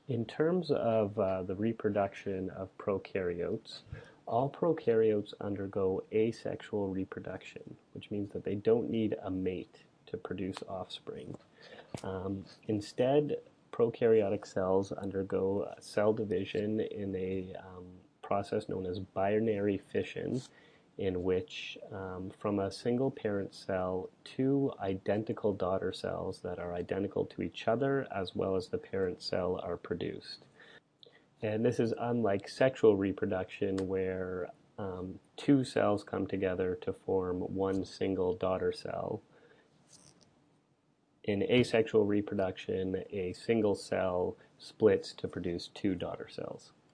In terms of the reproduction of prokaryotes, all prokaryotes undergo asexual reproduction, which means that they don't need a mate to produce offspring. Instead, prokaryotic cells undergo cell division in a process known as binary fission, in which from a single parent cell, two identical daughter cells that are identical to each other as well as the parent cell are produced. And this is unlike sexual reproduction where two cells come together to form one single daughter cell. In asexual reproduction, a single cell splits to produce two daughter cells.